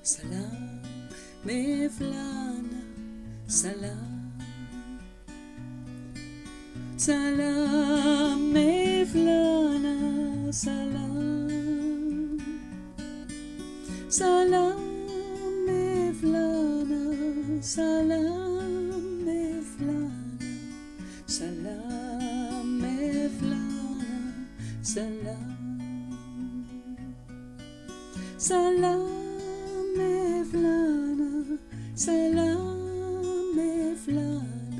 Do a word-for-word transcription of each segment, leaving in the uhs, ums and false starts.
Salam Mevlana, Salam, Salam Mevlana, Salam, Salam Mevlana, Salam Mevlana, Salam Mevlana, Salam, Salam Mevlana, Salam Mevlana,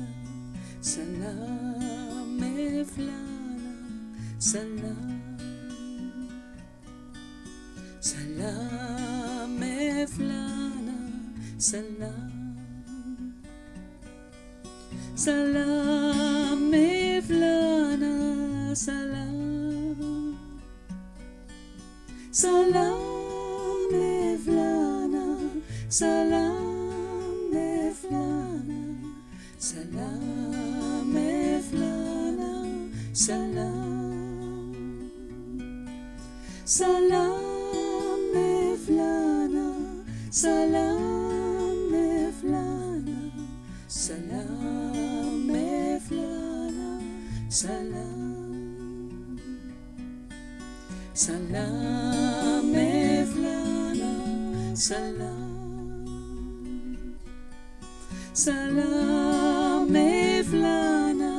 Salam Mevlana, Salam, Salam Mevlana, Salam, Salam Mevlana, Salam, Salam Mevlana, Salam Mevlana, Salam Mevlana, Salam, Salam Mevlana, Salam Mevlana, Salam Mevlana, Salam, Salam Mevlana, Salam, Salam Mevlana,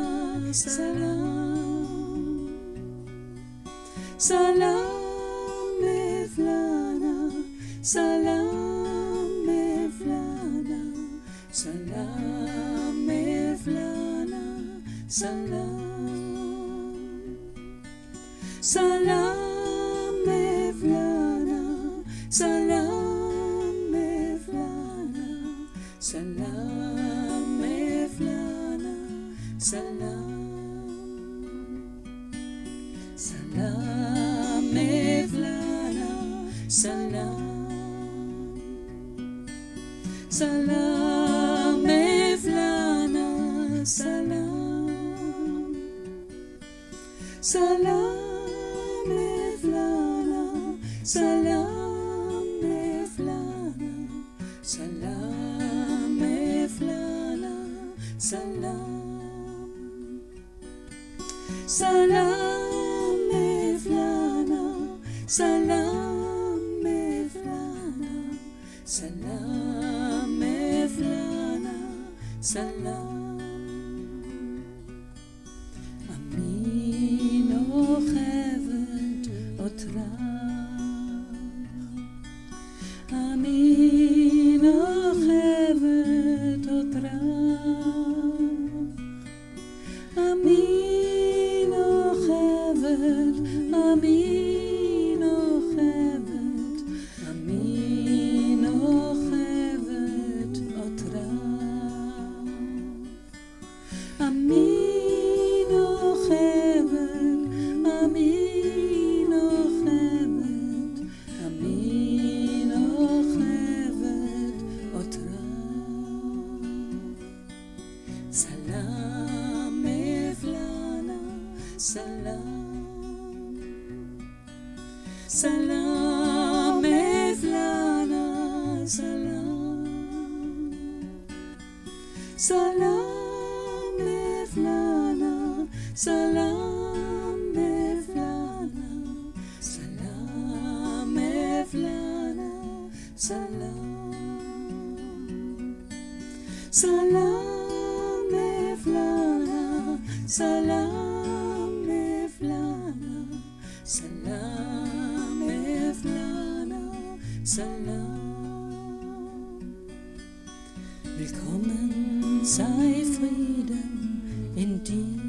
Salam, Salam Mevlana, Salam Mevlana, Salam Mevlana, Salam, Salam Mevlana, Salam Mevlana, Salam Mevlana, Salam, Salam Mevlana, Salam, Salam Mevlana, Salam, Salam Mevlana, Salam Mevlana, Salam Mevlana, Salam, Salam Mevlana, Salam Mevlana, Salam Mevlana, Salam, Amin ochevet otrach, Amin ochevet otrach, Amin ochevet, Amin ochevet, Amin ochevet otrach, Amin ochevet, Amin ochevet, Amin ochevet otrach, Salam Mevlana, Salam, Salam Mevlana, Salam, Salam Mevlana, Salam Mevlana, Salam Mevlana, Salam, Salam Mevlana, Salam Mevlana, Salam Mevlana, Salam. Willkommen sei Frieden in dir.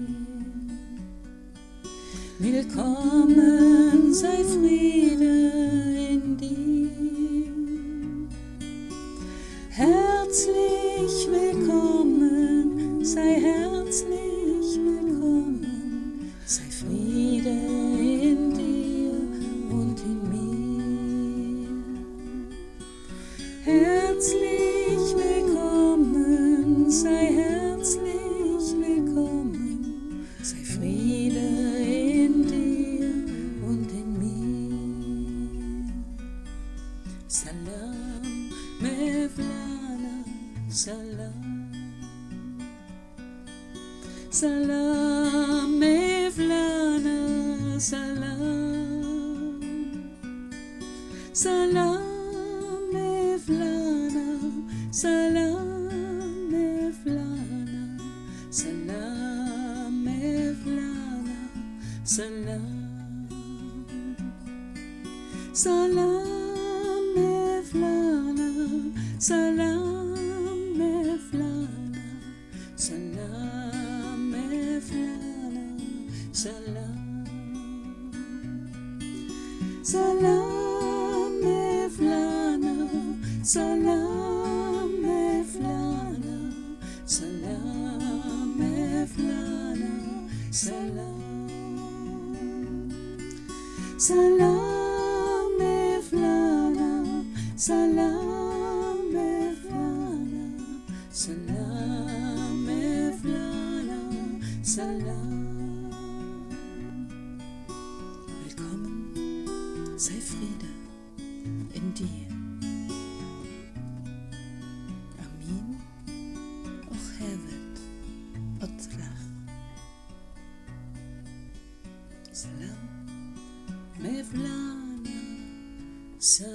Willkommen sei Friede in dir. Herzlich willkommen, sei herzlich willkommen, sei Friede in dir und in mir. Herzlich willkommen, sei herzlich willkommen, sei Friede in dir und in mir. Salam. Salam Mevlana, salam. Salam Mevlana, salam Mevlana, salam Mevlana, salam. Salam Mevlana, salam Mevlana, salam Mevlana, salam. Salam Mevlana, salam Mevlana, salam Mevlana, salam. Salam Mevlana, salam Mevlana, salam Mevlana, salam. Willkommen sei Friede in dir. Amin och hevet och trach. Salam Mevlana, salam.